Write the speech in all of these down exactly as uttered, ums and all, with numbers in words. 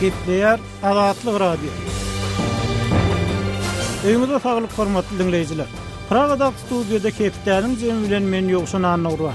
Gepleýär Azatlyk radio. Öýüňizde saglyk hormatly dinleýijiler. Pragada studiýada Kepdäniň jemi bilen men ýogşan anagry.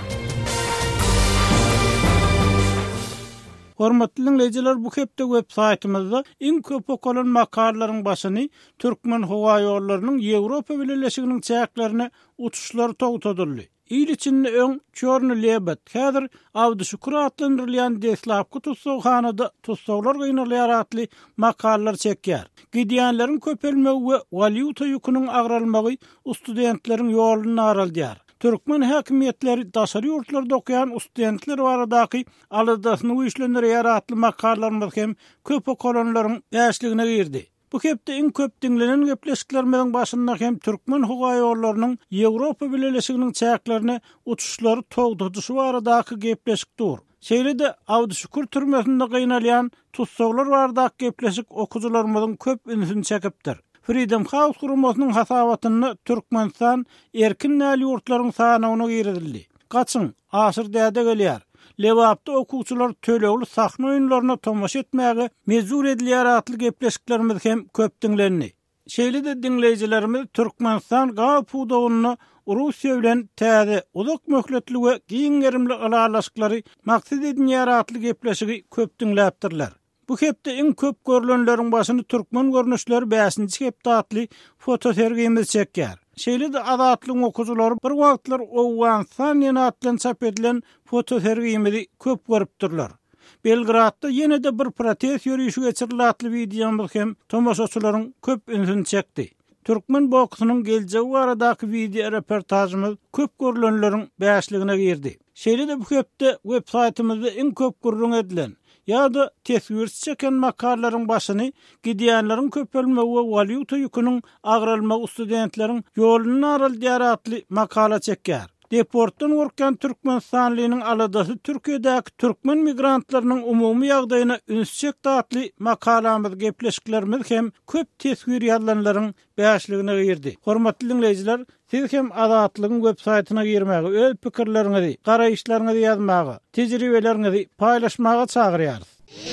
Hormatly dinleýijiler, bu hepde web-saytymyzda iň köp okulan makalalaryň başyny Türkmen howa ýollarynyň Ýewropa Birleşiginiň çäklerini uçuşlary togtadyldy. İl içinde öň Çorny lebet, häzir Abdüşükür adlandyrylýan deslapky tutsawhanada tutsawlar gynalýar atly makalalar çekýär. Gidiýänleriň köpelmegi we valyuta ýüküniň agralmagy studentleriň ýoluny araldyar. Türkmen häkimetleri daşary ýurtlarda okuyan studentler baradaky aladasyny güýçlendirýär atly makalalar hem köp okulanlaryň ýaşlygına girdi. Bu hepde iň köp dinlenen gepleşiklerimiň başynda hem Türkmen howa ýollarynyň Ýewropa Birleşiginiň çäklerini uçuşlary togdadyşy baradaky gepleşikdir. Şeýlede Abdüşükür türmesinde gynalýan tutsawlar baradaky gepleşik okujularymyň köp ünsini çekipdir. Freedom House guramasynyň hasabatyny Türkmenistan erkin näli ýurtlaryň sanawyna girildi. Gaçyň asyr däde gelýär. Lewapda okuwçylar tölegli sahna oýunlaryna tomaşa etmäge mezur edilýär atly gepleşiklerimiz hem köp dinlendi. Şeýle-de dinleýijilerimiz Türkmenistan gapudawyny Russiýa bilen täze uzak möhletli we giňerimli alalaşyklary maksat edilýär atly gepleşigi köp dinläpdirler. Bu hepde iň köp görülenleriň başyny Türkmen görnüşleri beşinji hepde atly fotosergimiz çekýär. Şeýle-de Azatlyň okuwçylary bir wagtlar Owgan ýene atlan çap edilen fotosergimizi köp görüpdirler. Belgradda ýene-de bir protest ýürüýüşi geçirilýär atly wideomyz hem tomaşaçylaryň köp ünsini çekdi. Türkmen bokynyň geljegi baradaky video reportajymyz köp görülenleriň beşligine girdi. Şeýle-de bu hepde web-saytymyzda iň köp görülen edilen ýa-da teswirsi çeken makalalaryň başyny gidiýänleriň köpelmegi we valyuta ýüküniň agralmagy studentleriň ýoluny araldyar atly makala çekýär. Deportdan gorkan Türkmenistanlynyň aladasy Türkiýedäki türkmen migrantlarynyň umumy ýagdaýyna ünsçek datly makalamyz gepleşiklerimiz hem köp teswir ýazlanlaryň beşligine girdi. Hormatly dinleýijiler, siz hem Azatlygyň web-saytyna girmäge, öz pikirleriňizi, garaýşlaryňyzy ýazmagy, tejribeleriňizi paýlaşmagy çagyrýarys.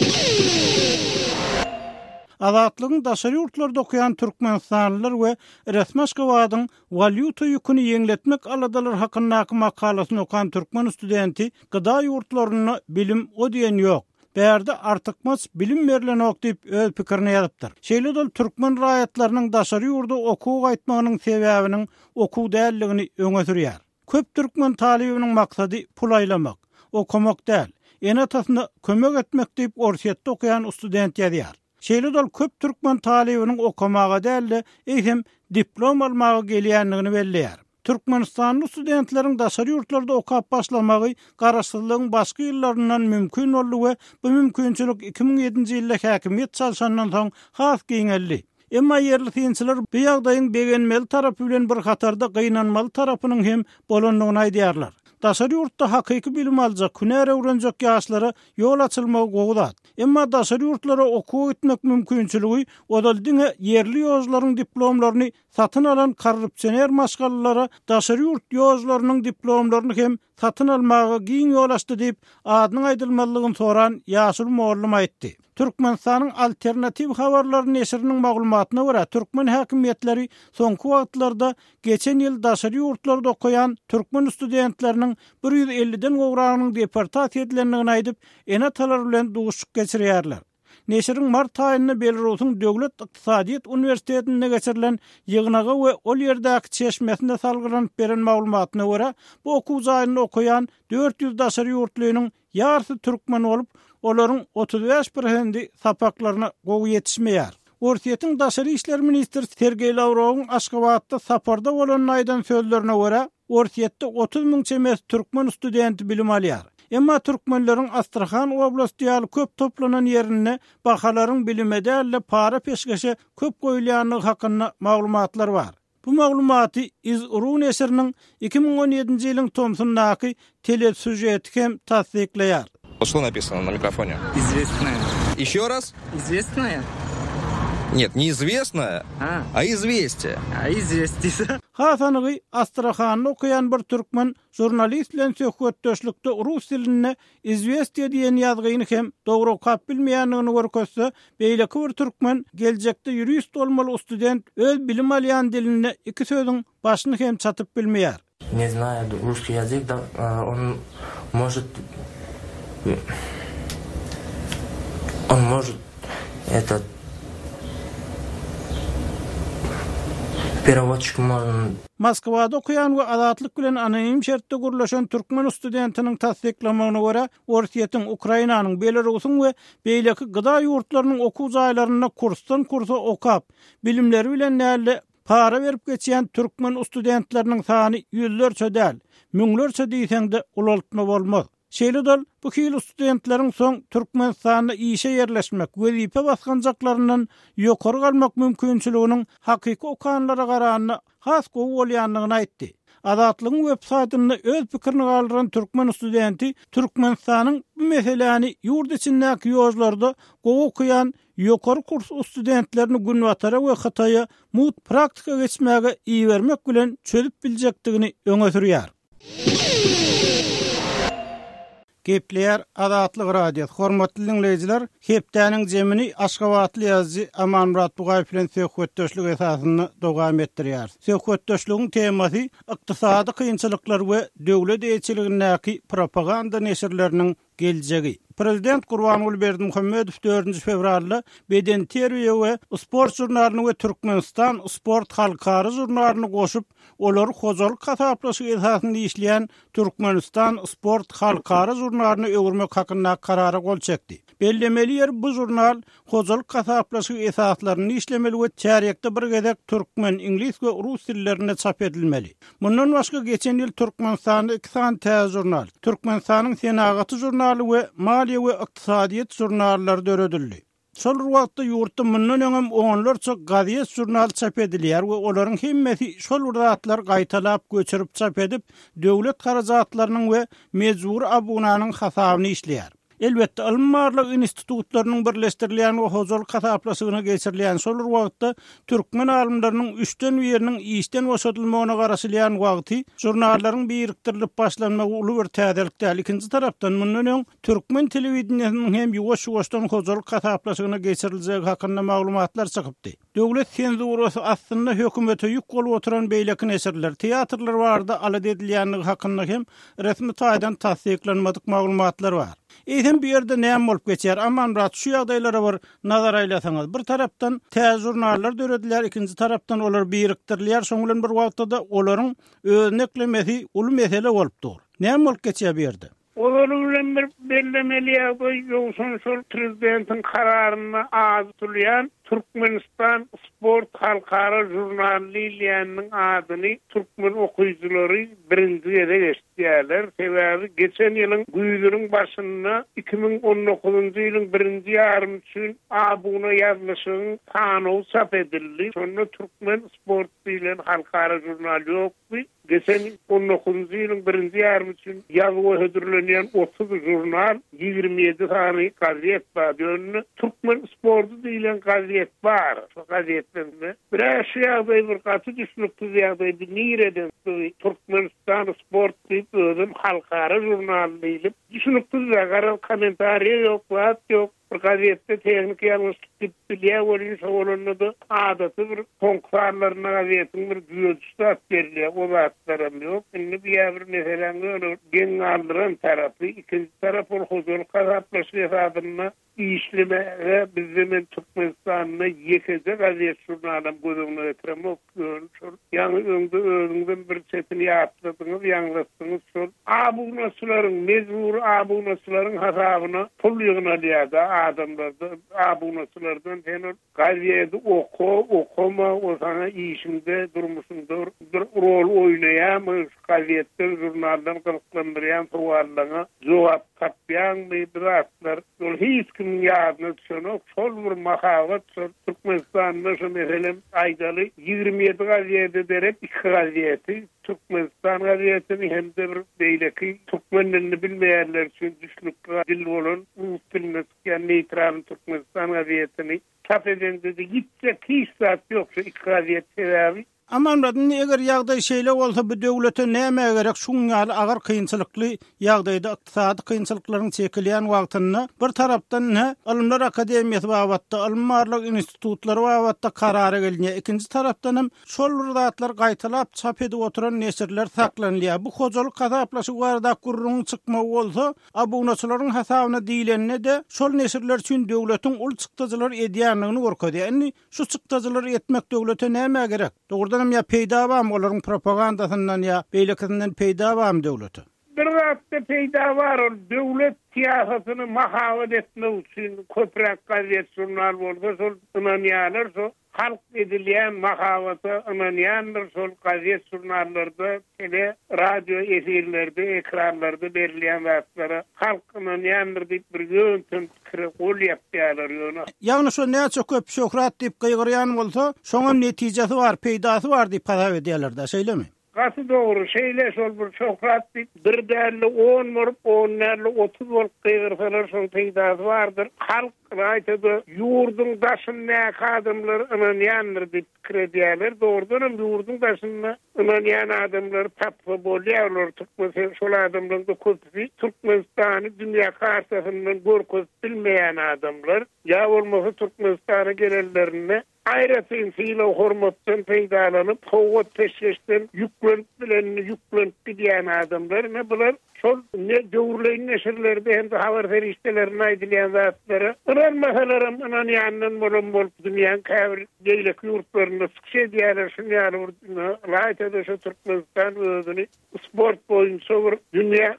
Azatlygyň daşary ýurtlarda okuyan Türkmenistanlylar we resmi Aşgabatyň valyuta ýüküni ýeňletmek aladalar hakyndaky makalasyny okuyan türkmen studenti gyda ýurtlaryny bilim o diýen ýok. Bärde artykmaz bilim berilenok diýip öz pikirini ýazypdyr. Şeýle-de türkmen raýatlarynyň daşary ýurda okuw gaýtmagynyň sebäbiniň okuw dälligini öňe sürýär. Köp türkmen talibiniň maksady pul aýlamak, okumak däl, ene tasynda kömek etmek diýip orsiýetde okuyan student ýazýar. Şeýle-de köp türkmen talibiniň okamaga däl, eýsem diplom almagy gelýändigini belleýär. Türkmenistanly studentleriň daşary ýurtlarda okap başlamagy garaşsyzlygyň başga ýyllaryndan mümkin boldy we bu mümkinçilik iki bin ýedinji ýylda häkimet çalşandan soň has giňeldi. Emma ýerli synçylar bu ýagdaýyň begenmeli tarapy bilen bir hatarda gynanmaly tarapynyň hem bolanlygyny aýdýarlar. Daşary ýurtda hakyky bilim aljak, günäre öwrenjek ýaşlara ýol açylmagy gowudat. Emma daşary ýurtlara okuw etmek mümkinçiligi odal diňe ýerli ýozlaryň diplomlaryny satyn alan korrupsioner maşgallara daşary ýurt ýozlarynyň diplomlaryny hem satyn almagy giň ýol açdy diýip adynyň aýdylmalygyny soran Ýasyl Mollum aýtdy. Türkmenistanyň alternativ habarlary neşriniň maglumatyna görä, türkmen häkimetleri soňky wagtlarda geçen ýyl daşary ýurtlarda okuyan türkmen studentleriniň bir ýüz elliden gowragynyň deportasiýa edilendigini aýdyp, ene talar bilen duguşyk geçirýärler. Neşriň mart aýynda Belarusyň Döwlet Ykdysadyýet Uniwersitetinde geçirilen ýygnaga we ol ýerdäki çeşmesinde salgylanyp beren maglumatyna görä, bu okuw zaýyny okuyan dört yüz daşary ýurtlynyň ýarysy türkmen bolup, olaryň otuz beş prosenti sapaklaryna gowy ýetişmeýär. Orsiýetiň daşary işler ministri Sergey Lavrowyň Aşgabatda saparda bolan aýdan sözlerine görä, Orsiýetde otuz miň çemes türkmen studenti bilim alýar. Emma türkmenleriň Astrahan oblastiýaly köp toplanan ýerine bahalaryň bilime däl para peşgeşe köp goýulýanlygy hakynda maglumatlar bar. Bu maglumaty Iz-Uru neşriniň iki bin on ýedinji ýylyň Tomsundaky telesüjeti hem tasdikleýär. Что написано на микрофоне? Известная. Еще раз? Известная. Нет, неизвестное, а, а известие. А известие. Hasanıgy Astrahan'da okuyan bir türkmen jurnalist bilen söhbetdeşlikde rus diline izvestiye diýen ýazgyny hem dogry okap bilmeýändigini görkezse, beýleki bir türkmen geljekde jurist bolmaly student öz bilim alýan diline iki sözdüň başyny hem çatyp bilmeýär. Не знаю русский язык, да, он может он может этот переводчик можно. Moskvada okuyan we azatlyk bilen anonim şertde gurlaşan türkmen studentiniň tasdiklamagyna görä, Orsiýetiň Ukrainanyň Belarusyň we beýleki gyda ýurtlarynyň okuw jaýlaryna kursdan kursa okap, bilimleri bilen näle para berip geçýän türkmen studentleriniň sany ýüzlerçe däl, müňlerçe diýseňde ulaltma bolmaz. Şeýledal bu hili studentleriň soň Türkmenistanda işe yerleşmek, wezipe basganjaklaryndan ýokary galmak mümkinçiliginiň hakyky okanlara garanyna has gowy bolýanlygyny aýtdy. Azatlygyň web saýtynda öz pikirini galdyran türkmen studenti Türkmenistanyň bu meseleni ýurt içindäki ýozlarda gowy okuyan ýokary kurs studentlerini günwatara we Hataýa mut praktika geçmäge iýermek bilen çözüp biljekdigini öňe sürýär. Gepler Azatlyk Radio. Hormatly dinleyijiler, hepdäniň jemini Aşgabatly ýazgy Aman Murat Bugaýew bilen söhbetdeşlik esasyny dowam etdirýär. Söhbetdeşligiň temasy ykdysady kynçylyklar we döwlet eýçiligindäki propaganda neşirleriniň geljegi. Prezident Gurbanuly Berdimuhammedow dördünji fevralda Beden terbiýe we sport jurnalyny we Türkmenistan sport halkary jurnalyny goşup, olary hojalyk kasaplaşygy esasynda işleýän Türkmenistan sport halkary jurnalyny öwürmek hakynda karara gol çekdi. Bellemeli yer bu jurnal hojalyk kasaplaşygy esaslaryny işlemeli we çärekde bir gezek türkmen, inglis we rus dillerinde çap edilmeli. Mundan başga geçen ýyl Türkmenistanda iki sany täze jurnal, Türkmenistanyň Senagaty jurnaly we Maliýe we Ykdysadyýet jurnallary döredildi. Şol wagtda ýurtda mundan öňem onlarça gaziýet jurnal çap edilýär we olaryň hemmesi şol wurdatlar gaýtalap göçürip çap edip döwlet garajatlarynyň we mejbur abunanyň hasabyny işleýär. Elbette almarlyk institutlarynyň birleşdirilýän we hojalyk kasaplaşygyna geçirilýän şol wagtda türkmen alymlarynyň üçden biriniň işden boşadylmagyna garaşylýan wagty jurnallaryň biriktirilip başlanmagy uly bir täzelik däl. Ikinji tarapdan mundan öň türkmen telewizionynyň hem ýuwaş-ýuwaşdan hojalyk kasaplaşygyna geçiriljegi hakynda maglumatlar çykypdy. Döwlet senzurasy aslynda hökümete ýük bolup oturan beýleki neşirler, teatrlar barada alad edilýänligi hakynda hem resmi taýdan tasdiklanmadyk maglumatlar bar. Eýsem bir ýerde näme bolup geçer? Aman rat şu ýagdaýlara bir nazar aýlasaňyz. Bir tarapdan täze jurnallar döredilýär, ikinji tarapdan olar biriktirilýär, şoň bilen bir wagtda olaryň özüne eklemesi uly mesele bolupdyr. Näme bolup geçýär bir ýerde? Olaryň bilen bir bellemeli ýagdaý ýoksa şol prezidentiň kararyna azatylýan Türkmenistan sport halkara jurnalliýanyň adyny türkmen okuyjulary birinji ýere geçdirýärler. Sebäbi geçen ýylyň güýlüriň başynda iki bin on dokuzunji ýylyň birinji ýarym üçin abuna ýazlyşyň tanaw çap edildi. Şonda türkmen sport bilen halkara jurnal ýokdy. Geçen on dokuzunji ýylyň birinji ýarym üçin ýazgy hödürlenýän otuz jurnal, ýigirmi ýedi sany gaziýet bar. Ýöne türkmen sporty diýilen gaziýet bar. Şu gaziýetlerinde bir ýagdaý bir gaty düşnükli ýagdaý bir nireden Türkmenistan sport diýip özüm halkara jurnal diýip düşnükli ýagara komentariýa ýok, wagt ýok. Bir gaziýetde teknik ýalňyşlyk bilýär bolýan şoňlunda da adaty bir konkurslarlaryna gaziýetiň bir güýçli berýär, o wagtlaram ýok. Indi bir ýer meseleňi geň aldyran tarapy, ikinji tarap ol hojalyk kasaplaşygy esasyna işlemege bizim Türkmenistan'da yekede gaziýet jurnalam gözüňe getirmek şol ýa-ni öňde özüňden bir çetini ýatdyňyz, ýanglatyňyz şol abunasularyň mezmur abunasularyň hasabyna pul ýygnalýar adamlarda abunaslardan henüz gaziýeti oku, okuma, o sana işinde durmuşunda bir rol oynayan, gaziýetde jurnaldan kılıklandıryan suallarına cevap tapýan biratlar. Yol hiç kim ýadyna düşenok, şol bir mahabat, Türkmenistan'da şu meselem aýdaly ýigirmi ýedi gaziýeti derep iki gaziýeti Türkmenistan gaziýetini hem de bir beýleki türkmen dilini bilmeýänler üçin düşnükli dil bolan rus diline ýa-ni neytral Türkmenistan gaziýetini tap eden dedi. Gitse iki saat yoksa ikrariyet sebebi. Aman radın eger ýagdaý şeýle bolsa bu döwlete näme gerek şuňaly agar kynçylykly ýagdaýda ykdysady kynçylyklaryň çekilýän wagtyny bir tarapdan ne Alymlar Akademiýasy babatda, Alymlarlyk institutlary babatda karara gelýär. Ikinji tarapdan hem şol zatlar gaýtalap çap edip oturan neşirler saklanýar. Bu hojalyk hasaplaşyk barada gurrun çykmagy bolsa, abunaçylaryň hasabyna diýilende de şol neşirler üçin döwletiň ul çykdyjylar edýänligini gorkady. Indi şu çykdyjylar etmek döwlete näme gerek? Dogrudan ya peýda bam olaryň propagandasyndan ya beýlekinden peýda bam döwleti. Bir wagtda peýda bar döwlet siýasatyny mahawat etmek üçin köprek gazet jurnal bolsa şol ynanýarlar, şol halk edilýän mahawata ynanýarlar, şol gazet jurnallarda, tele, radio efirlerde, ekranlarda berilýän wagtlara halk ynanýarlar diýip bir ýöntem kol ýapýarlar ýöne. Ýagny şo näçe köp şöhrat diýip gyýgyrýan bolsa, şoňa netijesi bar, peýdasy bar diýip hasap edýärler-de, şeýlemi? Gasy doğru şeyle şol bir şöhrat bir därli on murup on därli otuz bolup gyýgyrsalar şol peýdasy bardyr. Halk raýtdy ýurdun daşyna adamlar ynanýandyr diýip kredýärler. Doğrudan ýurdun daşyna ynanýan adamlar tapy bolýarlar. Türkmen şol adamlaryň da köpüsi Türkmenistany dünýä kartasyndan görkezip bilmeýän adamlar. Ýa bolmasa Türkmenistana gelenlerine aýratyn syla hormatdan peýdalanyp, howat peşleşden ýüklenip bilen ýüklenip gidýän adamlar ne bular? Şol ne döwürleýin neşirlerde hem de habar feriştelerine aýdylýan zatlary ıran meselelerim ynanýandan bolan bolup dünýäň käbir geýlek ýurtlaryna çykşy edýärler. Şuňa raýtda şu Türkmenistan özüni sport boýunça bir dünýä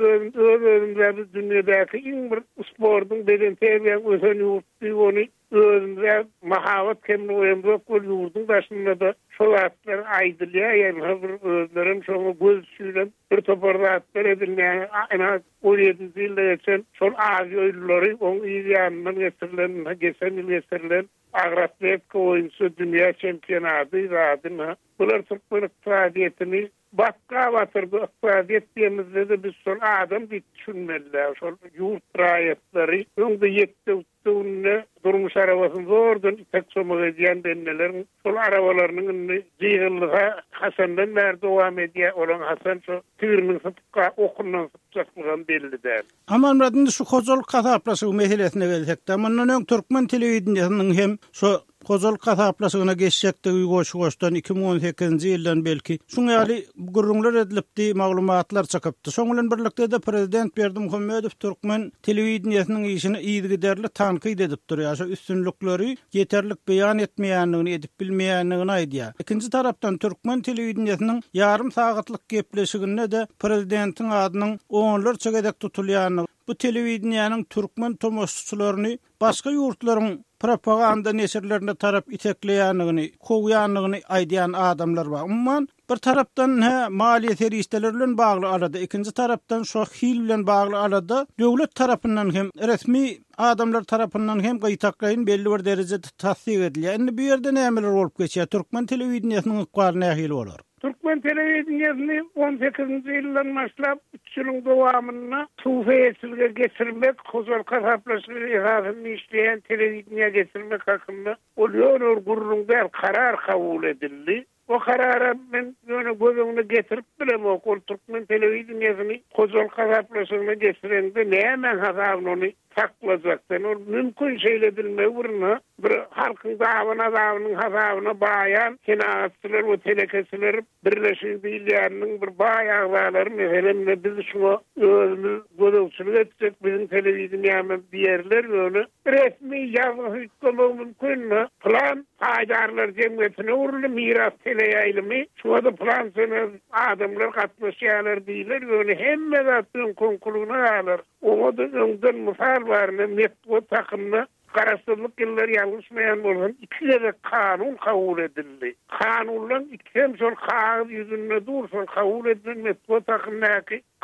özüni dünýädäki iň bir sportyň beden täbiýän ösen ýurtdy ony özünde mahawat kemli öýümde kol ýurdun başynda da şol atlar aýdylýar, ýa-ni özlerim şoňa göz süýlep bir toparlatlar edilýär. Ana on ýedinji ýylda geçen şol Aziýa öýlülleri oň ýanyndan getirilen, geçen ýyl getirilen agratletka oýunçy dünýä çempionaty radyna. Bular Türkmen ykdysadyetini bakka batyrdy. Ykdysadyet diýemizde de biz şol adam diýip düşünmeliler. Şol ýurt raýatlary öňde ýetdi üstüne durmuş arabasını zordan tek somak edýän dennelerin şol arabalarynyň ýygylyga Hasandan bäri dowam edýär. Olan Hasan şu tüýrüniň sypka okundan sypjaklygan belli däl. Aman radynda şu hojalyk hasaplaşyk meselesine gelsek, mundan öň Türkmen telewizionynyň hem şu hojalyk hasaplaşygyna geçjekdigi goşgoşdan iki bin on sekizinji ýyldan belki şuňaly gurrunlar edilipdi, maglumatlar çykypdy. Şoň bilen birlikde de prezident Berdimuhammedow Türkmen telewizionynyň işini ýygyderli tanqid edip durýar. Şu üstünlükleri yeterlik beýan etmeýänligini, edip bilmeýänligini aýdýar. Ikinji tarapdan Türkmen telewizionynyň ýarym sagatlyk gepleşiginde de prezidentiň adynyň onlarça gedek tutulýanyny, bu telewizionynyň Türkmen tomoşçylaryny başga ýurtlaryň propaganda neşirlerinde tarap itekleýänligini, kowýanlygyny aýdýan adamlar bar. Umman bir tarapdan he maliýe serişdeleri bilen bagly arada, ikinji tarapdan şo hil bilen bagly arada döwlet tarapyndan hem resmi adamlar tarapyndan hem gaýtaklaýyn belli bir derejede tasdik edilýär. Endi bu ýerde nämeler bolup geçýär? Türkmen telewizionynyň ykbary nähili bolar? Türkmen telewizionyny on sekizinji ýyldan başlap üç ýylyň dowamyna tufaýetçilge geçirmek, hojalyk hasaplaşyk ýasyny işleýän telewizionyna geçirmek hakynda bolýar gurrundan karar kabul edildi. O karara men ýöne gözüňe getirip bilem o Türkmen telewizionyny hojalyk hasaplaşygyna geçirende näme hasabyny saklajakdan o mümkün şeýle bilmegurna bir halkyň dawyna dawynyň hasabyna baýan kinaatçylar we telekesiler birleşip bilýärniň bir baýaglary meselem biz şunu özümüz gözükçülük etjek bizim telewizionyny diýerler ýöne resmi ýazyp goýmak mümkün plan haýdarlar jemgyýetine urly miras teleýaýlymy şuňa da plan sene adamlar gatnaşýarlar diýler ýöne hemme zatyn konkuruna alır. Oňa da öňden mysal barny network takymna garaşdyrlyk ýyllar ýalgyşmaýan bolan iki de kanun kabul edildi. Kanunlaryň iki hem şol kağıt ýüzünde dur, şol kabul edilen network takymnaky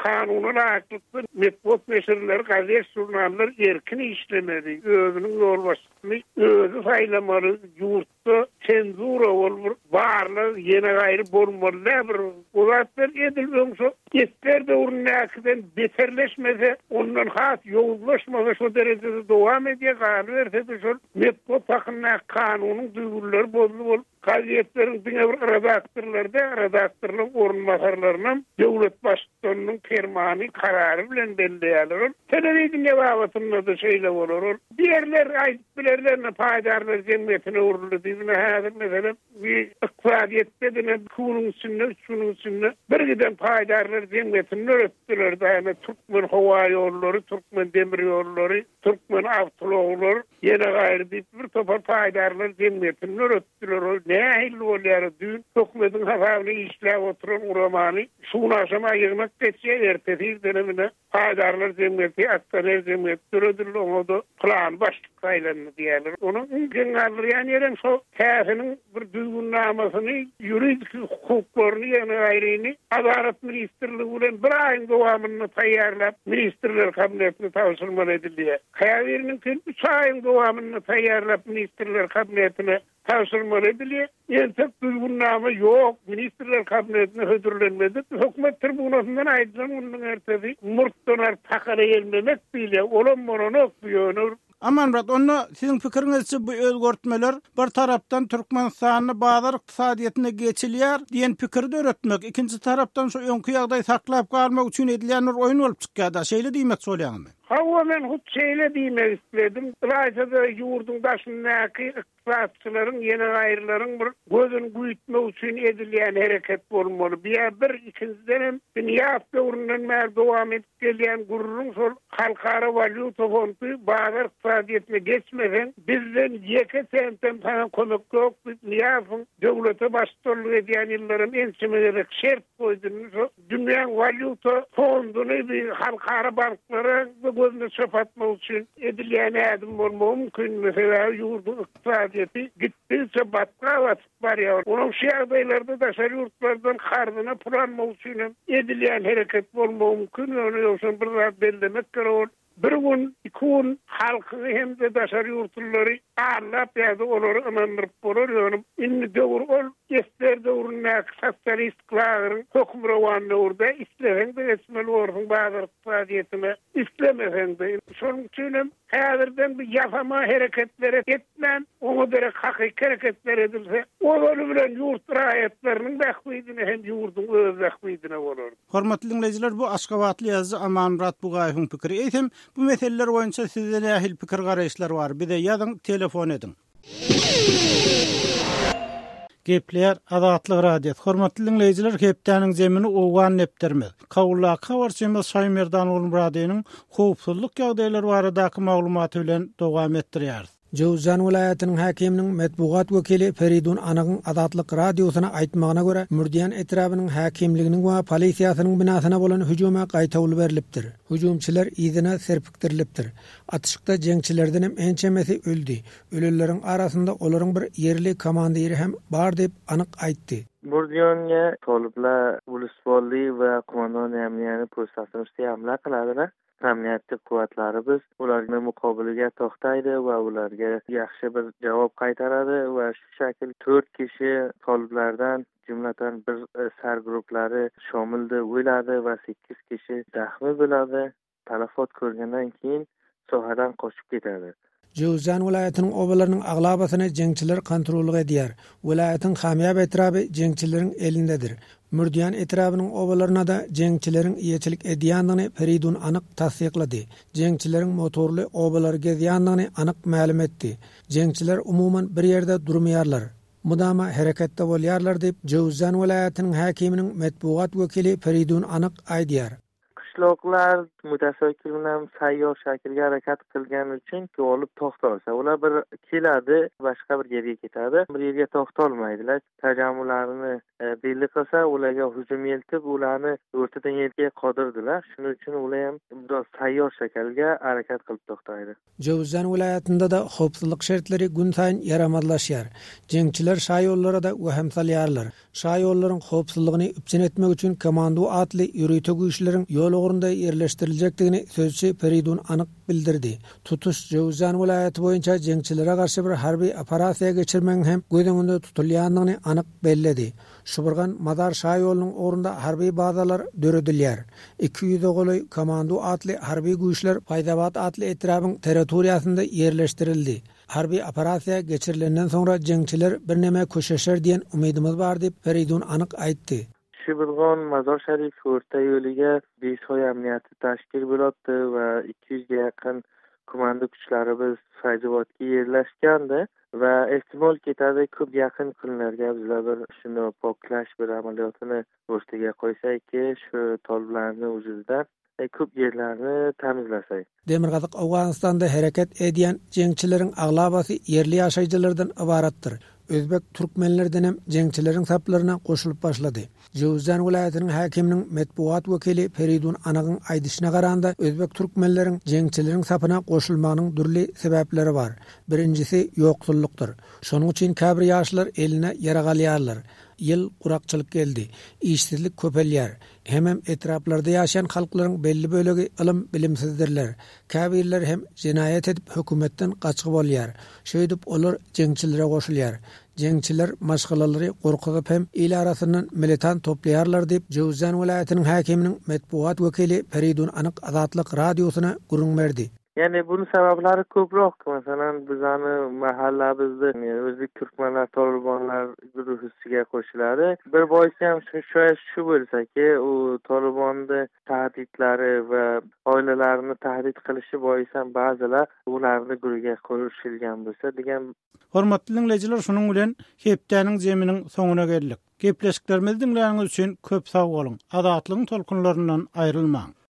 kanuna laýyklykda metbot meşerler, gazet, jurnallar erkin işlemedi. Özünün yol başçysyny özü saýlamaly, ýurtda senzura bolup barly ýene gaýry bolmaly bir uzatlar edilmeýär. Ýetler de urunakdan beterleşmese, ondan has ýollaşmasa şu derejede dowam edýär. Gaýrete şol metbot hakyna kanunyň düýgülleri bozulup gazetlerin bir redaktörlerde redaktörlüğün orunmasarlarının devlet başkanının fermanı kararı bilen belliýärler. Televizyon newabatynda da şeýle bolar. Diğerler aýdyp bilerlerine paýdarlar jemgyýetine uruldy diýene häzir meselem bir iqtisadiyetde de kunun üstünde şunun üstünde bir giden paýdarlar jemgyýetine öretdiler daýmy Türkmen howa ýollary, Türkmen demir ýollary, Türkmen awtologlar ýene gaýry diýip bir topar paýdarlar jemgyýetine öretdiler. Nähil bolýar dün hökümetin hasabyny işläp oturan uramany şuna aşama ýygmak geçýär ertesi dönemine paýdarlar jemgyýeti aksioner jemgyýeti türedildi oňa plan başlyk saýlandy diýerler. Onuň geňarly ýany şo täsiniň bir düýgünnamasyny ýuridik hukuklaryny ýene aýryny Adalet ministrligi bilen bir aýyň dowamyny taýýarlap ministrler kabinetine tawsyrma edildi. Häzirniň üç aýyň dowamyny taýýarlap ministrler kabinetine tawsyrma edildi. Ýa-da düýgünnama ýok, ministrler kabinetine hödürlenmedi. Hökümet tribunasyndan aýdylan onuň ertesi murtdonar takara gelmemek bile olan mononog ýönür. Aman Murat, onu sizin fikiriňizçe bu özgörtmeler bir tarapdan Türkmenistanyny bazar ykdysadyetine geçilýär diýen pikirde öretmek, ikinci tarapdan şu öňkü ýagdaý saklap galmak üçin edilen bir oýun bolup çykýar da, şeýle diýmek bolýarmy? Hawa men hut şeýle diýmek istedim. Raýsada ýurdun başyndaky ykdysadçylaryň ýene gaýrylaryň bir gözüni güýtmek üçin edilýän hereket bolmaly. Bir bir ikinciden dünýä döwründen bäri dowam edip gelýän gururun şol halkara valyuta fondy bazar ykdysadyetine geçmeden bizden ýeke sentten taýan kömek ýok. Dünýäň döwlete başçylyk edýän ýyllaryň ençemelerek şert goýdyny dünýä valyuta fonduny bir halkara banklary gözüne çöp atmak üçin edilýän ädim bolmagy mümkin. Mesela ýurdun ykdysadyety gitdiňçe batga batyp barýar. Onuň şu ýagdaýlarda da şer ýurtlardan hardyna pulanmak üçin edilýän hereket bolmagy mümkin. Onu ýoksa bir zat bellemek gerek. Bir gün, iki gün halkı hem de daşar yurtları ağırlap yazı olur, ınandırıp olur. Yani inni dövür ol, geçler dövürüne sosyalist kılağırın hükümravanlı orada istefen de esmeli olursun bazı ıktisadiyetine istemesen de. Şunun için häzirden bir yapama hareketleri etmem, onu derek hakiki hareketler edilse, o bölümden yurt raýatlarynyň bahwydine hem yurdun öz bahwydine bolar. Hormatly dinleyijiler, bu Aşgabatly ýazgy Aman Murat Bugaýewiň pikiri. Eýsem, bu meseleler boýunça sizde nähil pikir garaýşlar bar? Bir de ýazyň, telefon edin. Gepler Azatlyk radio. Hormatly dinleyijiler, hepdeniň zemini owan nepdermez. Kawulla kawarçymyz Şaýmerdan bolan radionyň howpsuzlyk ýagdaýlary baradaky maglumaty bilen dowam etdirýär. Jowzan vilayatynyň häkiminiň metbugat wekili Feridun Anagyň Azatlyk radiosyna aýtmagyna görä, Murdiýan etrabynyň häkimliginiň we polisiýasynyň binasyna bolan hüjuma gaýtawyl berilipdir. Hüjumçylar ýygyna serpikdirilipdir. Atışykda jeňçilerden hem ençemesi öldü. Ölülleriň arasynda olaryň bir ýerli komandiry hem bar diýip anyk aýtdy. Murdiýonga toliblar ulusbolly we komandan emniyeti postasyny hamla kıladilar. Emniyetli kuvvetlerimiz ularga mukobilige to'xtaydi va ularga yaxshi bir javob qaytaradi va shu shakl to'rt kishi toliblardan jumladan bir sar guruhlari shomildi o'ladi va sakkiz kishi zaxmi bo'ladi. Talafot ko'rgandan keyin sohadan qochib ketadi. Jowzan vilayatynyň obalarynyň aglabasyny jeňçiler kontrol edýär. Vilayatyň hamýap etraby jeňçileriň elindedir. Murdiýan etrabynyň obalaryna da jeňçileriň ýeçilik edýändigini Feridun anyk tasdiklady. Jeňçileriň motorly obalar gezýändigini anyk ma'lum etdi. Jeňçiler umuman bir ýerde durmaýarlar. Mudama hareketde bolýarlar diýip Jowzan vilayatynyň häkiminiň metbugat wekili Feridun anyk aýdýar. qishloqlar mutasaddi bilan sayyor shaklga harakat qilgani uchun ki olib to'xtalsa, ular bir keladi, boshqa bir yerga ketadi, bir yerga to'xtalmaydilar. Tajammularini e, belli qilsa, ularga hujum eltib, ularni o'rtadan yerga qodirdilar. Shuning uchun ular ham biroz sayyor shaklga harakat qilib to'xtaydi. Jovzan viloyatida da xavfsizlik shartlari gün sayin yaramazlaşýar. Jengçiler şaýollara waham salýarlar. Şaýollaryň xawpsızlygyny üpçen etmek üçin komando atly ýürüýte güýçleriň ýol ogurunda ýerleşdirilýekdigini sözçi Feridun anyk bildirdi. Tutuş Jowzan vilayaty boýunça jengçilere garşy bir harby operasiýa geçirmeň hem gödüňünde tutulýandygyny anyk belledi. Şuburgan Madar şaýolunyň ogurunda harby bazalar döredilýär. iki yüz goly komando atly harby güýçler Paýdabat atly etrabyň territoriýasynda ýerleşdirildi. Harby operasiýa geçirilenden soňra jengçiler bir näme köşeşer diýen umydymyz bar diýip Feridun anyk aýtdy. Şuburgan Mazar Şerif orta ýölige beş hoy emniyeti teşkil bolupdy we iki yüzge ýakyn komando güýçlerimiz Paýdabatga ýerleşgändi we ehtimal ketadi köp ýakyn günlerge bizler bir şunu poklaş bir amaliýatyny ortaga goýsak ki şu tollarny ujuzda köp yerlerini temizlesek. Demirgazyk Awganistanda hereket edýän jengçileriň aglabasy yerli ýaşaýjylardan ibaratdyr. Özbek türkmenlerden hem jengçileriň saplaryna goşulyp başlady. Jowzan vilayatynyň hakiminiň metbuat wekili Feridun Anagyň aýdyşyna garanda Özbek türkmenleriň jengçileriň sapyna goşulmagynyň dürli sebäpleri bar. Birinjisi ýoksullukdyr. Şonuň üçin käbir ýaşlar eline ýaragalýarlar. Yıl kurakçılık geldi. İşsizlik köpelýär. Hemem etraplarda ýaşaýan halklaryň belli bölegi ilim bilimsizdirler. Käbirler hem jinayet edip hökümetden gaçyk bolýar. Şeýdip olar jengçilere goşulýar. Jengçiler maşgalalary gorkup hem il arasyndan militan toplaýarlar diýip Jowzan vilayatynyň hakiminiň metbuat wekili Feridun Anyk Azatlyk radiosyna gurrun berdi. Yani bunun sebepleri köprok. Mesela bizani mahallabizde Özbek Türkmenler, Talibanlar güruhüsiga koşulary. Bir boýsy hem şu şu bolsa ki, o Taliban'da tahditlari ve oilalarini tahdit kılışı boýsy bazılar ularni güruhga koşulgan bolsa degan. Hormatly dinleyijiler, şunuň bilen hepdäniň jeminiň soňuna geldik. Gepleşiklerimizi dinleýäňiz üçin köp sag bolun. Azatlygyň tolkunlaryndan aýrylmaň.